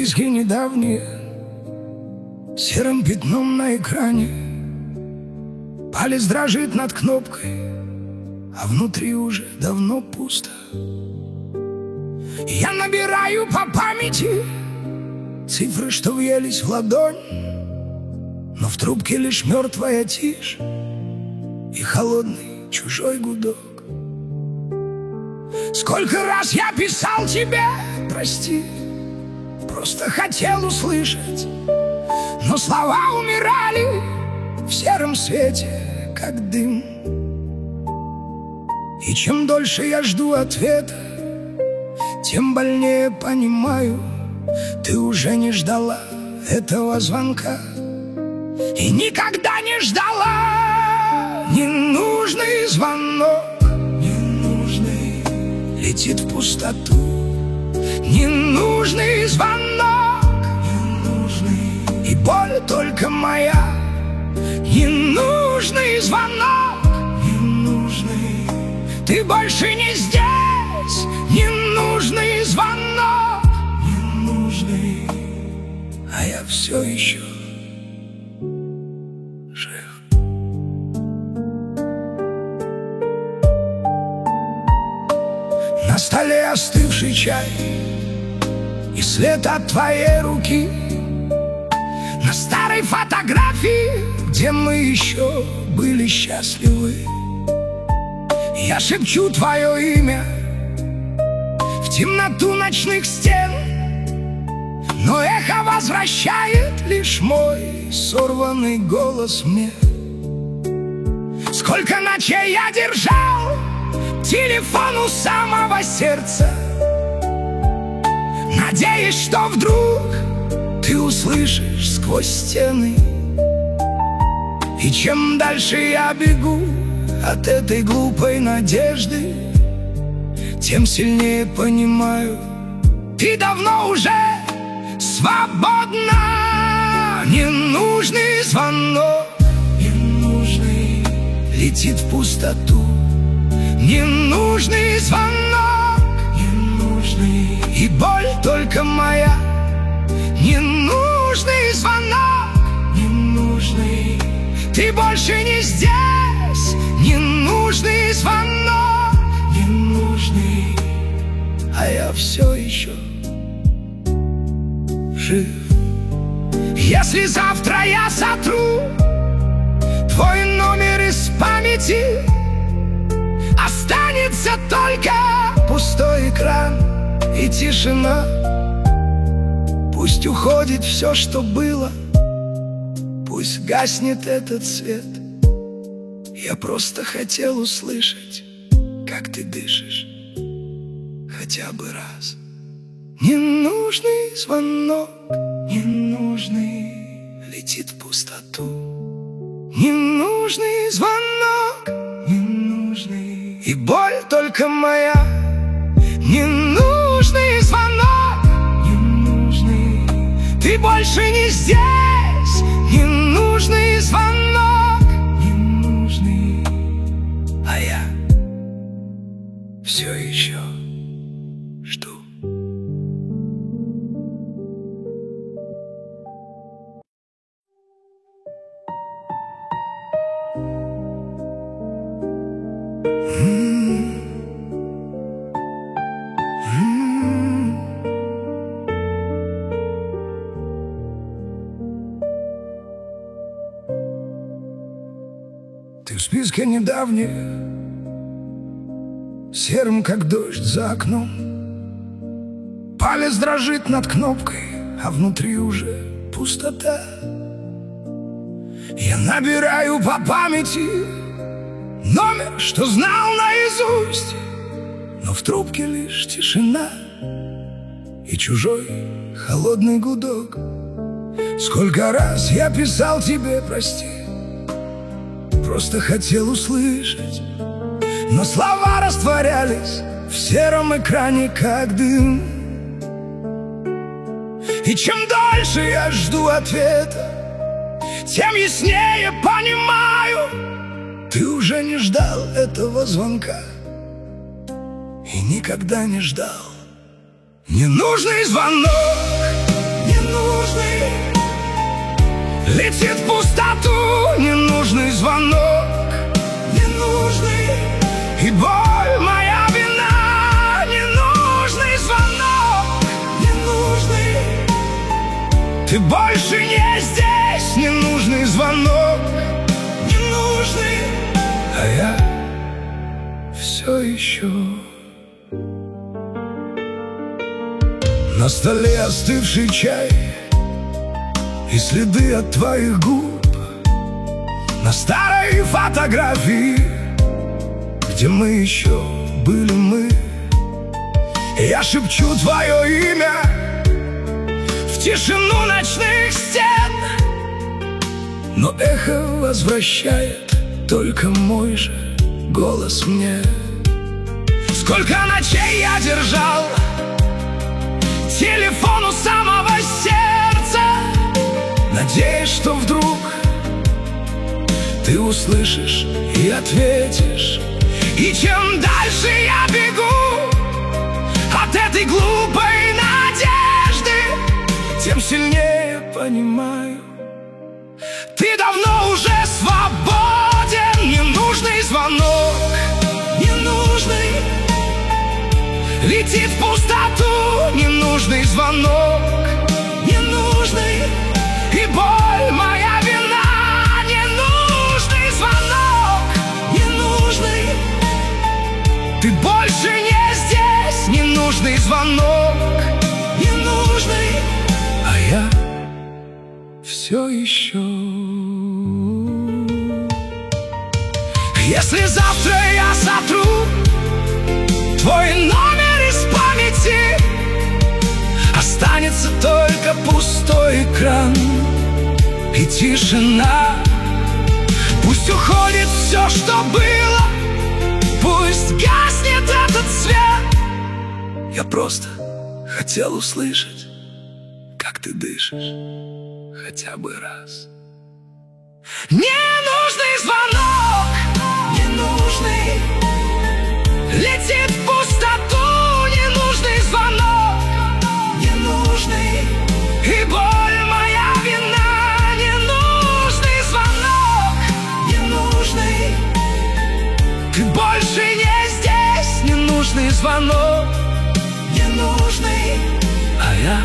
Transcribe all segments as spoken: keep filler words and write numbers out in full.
списке недавние, серым пятном на экране. Палец дрожит над кнопкой, а внутри уже давно пусто. Я набираю по памяти цифры, что въелись в ладонь, но в трубке лишь мертвая тишь и холодный чужой гудок. Сколько раз я писал тебе, прости, просто хотел услышать, но слова умирали в сером свете, как дым. И чем дольше я жду ответа, тем больнее понимаю, ты уже не ждала этого звонка и никогда не ждала. Ненужный звонок, ненужный, летит в пустоту. Ненужный звонок, ненужный, и боль только моя. Ненужный звонок, ненужный, ты больше не здесь. Ненужный звонок, ненужный, а я все еще жив. На столе остывший чай и след от твоей руки. На старой фотографии, где мы еще были счастливы, я шепчу твое имя в темноту ночных стен, но эхо возвращает лишь мой сорванный голос мне. Сколько ночей я держал телефон у самого сердца, надеясь, что вдруг ты услышишь сквозь стены. И чем дальше я бегу от этой глупой надежды, тем сильнее понимаю, ты давно уже свободна. Ненужный звонок, ненужный, летит в пустоту. Ненужный звонок, ненужный, и боль только моя. Ненужный звонок, ненужный, ты больше не здесь. Ненужный звонок, ненужный, а я все еще жив. Если завтра я сотру твой номер из памяти, останется только пустой экран и тишина. Пусть уходит все, что было, пусть гаснет этот свет. Я просто хотел услышать, как ты дышишь, хотя бы раз. Ненужный звонок, ненужный, летит в пустоту. Ненужный звонок, ненужный, и боль только моя. Ненужный звонок, ненужный, ты больше не здесь. Ненужный звонок, ненужный, а я все еще жду. Ты в списке недавних, серым, как дождь за окном. Палец дрожит над кнопкой, а внутри уже пустота. Я набираю по памяти номер, что знал наизусть, но в трубке лишь тишина и чужой холодный гудок. Сколько раз я писал тебе, прости, просто хотел услышать, но слова растворялись в сером экране, как дым. И чем дольше я жду ответа, тем яснее понимаю, ты уже не ждал этого звонка и никогда не ждал. Ненужный звонок, ненужный, летит в пустоту ненужный звонок, ненужный, и боль моя вина. Ненужный звонок, ненужный, ты больше не здесь. Ненужный звонок, ненужный, а я все еще. На столе остывший чай и следы от твоих губ, на старой фотографии, где мы еще были мы. Я шепчу твое имя в тишину ночных стен, но эхо возвращает только мой же голос мне. Сколько ночей я держал телефон у самого сердца, надеясь, что вдруг ты услышишь и ответишь. И чем дальше я бегу от этой глупой надежды, тем сильнее понимаю, ты давно уже свободен. Ненужный звонок, ненужный, летит в пустоту ненужный звонок, ненужный, и боль моя вина. Ненужный звонок, ненужный, ты больше не здесь. Ненужный звонок, ненужный, а я все еще. Если завтра я сотру твой номер из памяти, останется только пустой экран и тишина. Пусть уходит все, что было, пусть гаснет этот свет. Я просто хотел услышать, как ты дышишь хотя бы раз. Ненужный звонок, ненужный, летит в пустоту ненужный звонок, ненужный, и боль моя вина. Ненужный звонок, ненужный, ты больше не здесь. Ненужный звонок, ненужный, а я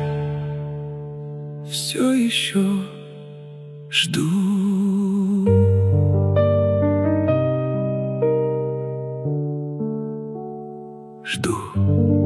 все еще жду. Жду.